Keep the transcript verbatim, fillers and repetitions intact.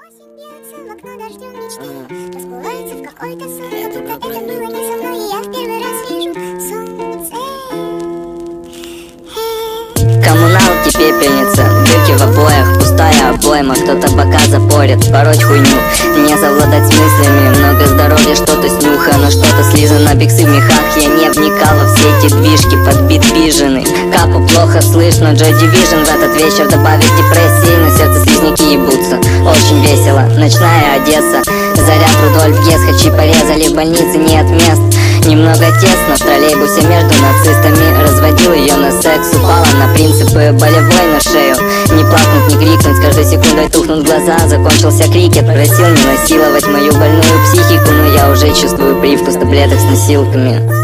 Осень бьется в окно дождем мечты, расплывается в какой-то сон, как будто это было не со мной, и я в первый раз вижу солнце. Коммуналки, пепельница, дырки в обоях, пустая обойма, кто-то бока запорит, пороть хуйню, не совладать с мыслями, много здоровья, что-то снюха, но что-то слизано, биксы в мехах, я не вникала в все эти движки, подбит биженый, капу плохо слышно, Joy Division в этот вечер добавит депрессии, на сердце слизняки ебутся, очень весело, ночная Одесса, заряд Рудольф Гесс, хачи порезали, в больнице нет мест, немного тесно, в троллейбусе между нацистами, разводил ее на секс, упала на принципы, болевой на шею, не плакнуть, не крикнуть, с каждой секундой тухнут глаза, закончился крикет, просил не насиловать мою больную психику, но я уже чувствую привкус таблеток с носилками.